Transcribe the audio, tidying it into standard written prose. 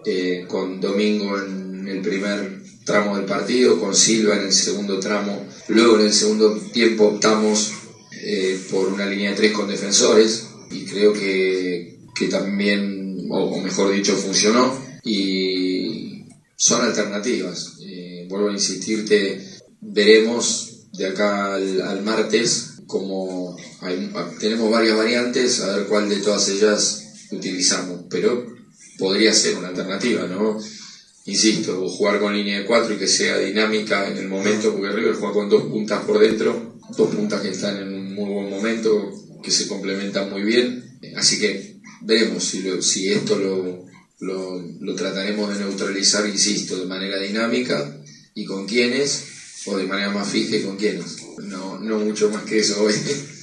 con Domingo en el primer tramo del partido, con Silva en el segundo tramo. Luego en el segundo tiempo optamos por una línea de 3 con defensores y creo que también, o mejor dicho, funcionó, y son alternativas. Vuelvo a insistirte, veremos de acá al martes como tenemos varias variantes, a ver cuál de todas ellas utilizamos, pero podría ser una alternativa, ¿no? Insisto, o jugar con línea de 4 y que sea dinámica en el momento, porque River juega con 2 puntas por dentro, 2 puntas que están en un muy buen momento, que se complementan muy bien, así que veremos si esto lo trataremos de neutralizar, insisto, de manera dinámica y con quiénes, o de manera más fija y con quiénes. No mucho más que eso hoy.